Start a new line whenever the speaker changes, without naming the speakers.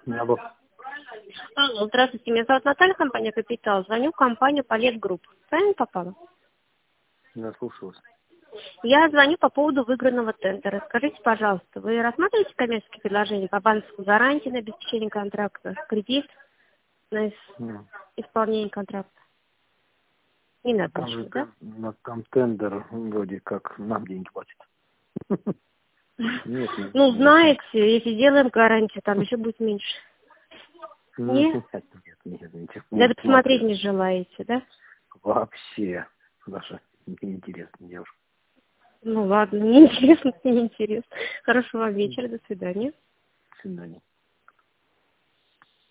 Алло.
Алло, здравствуйте, меня зовут Наталья, компания «Капитал». Звоню в компанию «Полет Групп». Правильно попала?
Я слушаю вас.
Я звоню по поводу выигранного тендера. Скажите, пожалуйста, вы рассматриваете коммерческие предложения по банковской гарантии на обеспечение контракта, кредит на
Ну,
исполнение контракта? Не надо
Там же
ничего, да?
там тендер вроде как нам деньги платит. Нет,
Ну,
не
знаете, если делаем гарантию, там еще будет меньше. Не?
нет,
Даже
не
посмотреть
смотрю.
не желаете, да?
Вообще даже неинтересно, девушка.
Ну ладно, неинтересно, неинтересно. Хорошего вам вечера, до свидания.
До свидания.